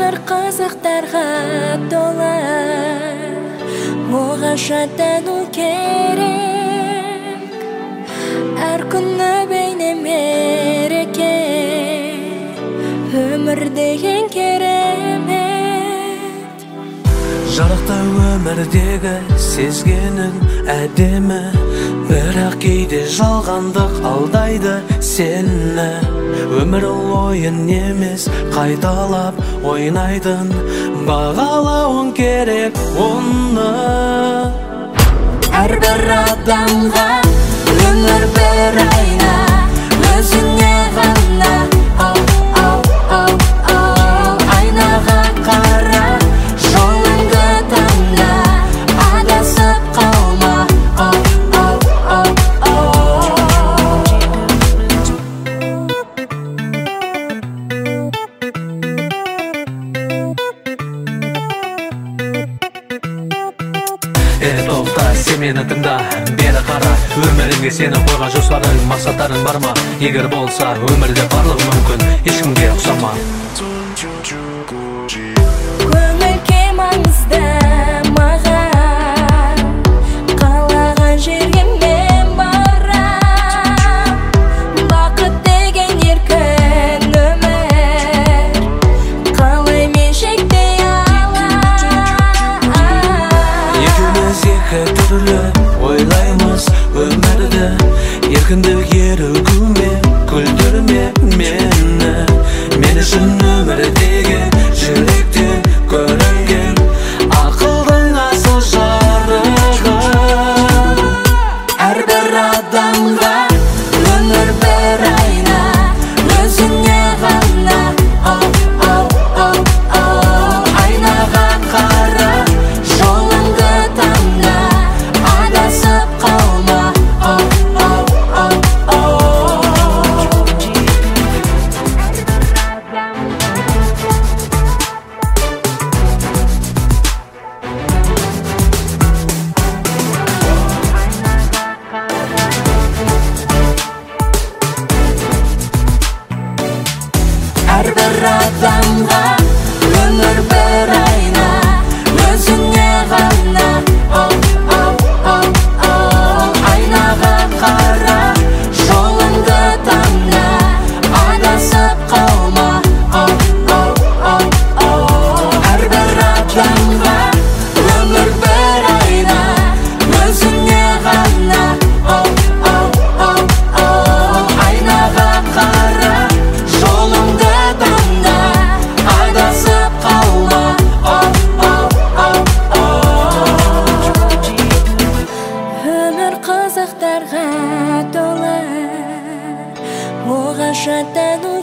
Өмір қызықтарға толы, оғаша тәну керек. Әр күні бейне мереке, өмір деген керемет. Жарықта өмірдегі сезгенің әдемі, бірақ кейде жалғандық алдайды сені. Өмір ол ойын емес, қайталап ойнайтын, бағалауың керек оны. Әрбір адамға өмір бір айна, өзіңе ғана. Айнаға қара, жолыңды таңда, адасып қалма. Тоқта, сен мені тыңда, бері қара. Өміріңе сені қойған жоспарың, мақсаттарың бар ма? Егер болса, өмірде барлығы мүмкін, ешкімге ұқсама. Көңіл кей маңызды маған, қалаған жерге мен барам. Бақыт деген еркін өмір, қалай мен шектей алам. Екеуміз екі түрлі ойлаймыз өмірді, еркіндік ерігуме, күлдірме мені. Мен үшін өмір деген жүректен көрінген ақылдың асыл жарығы. Әрбір адамға өмір бір айна, өзіңе ғана. Айнаға қара, жолыңды таңда, адасып қалма. Әрбір адамға өмір бір айна, өзіңе ғана. Айнаға қара, жолыңды таңда, адасып қалма. Әрбір адамға өмір бір айна, өзіңе ғана. Айнаға қара, жолыңды таңда, адасып қалма. Өмір қызықтарға толы, оғаша тәну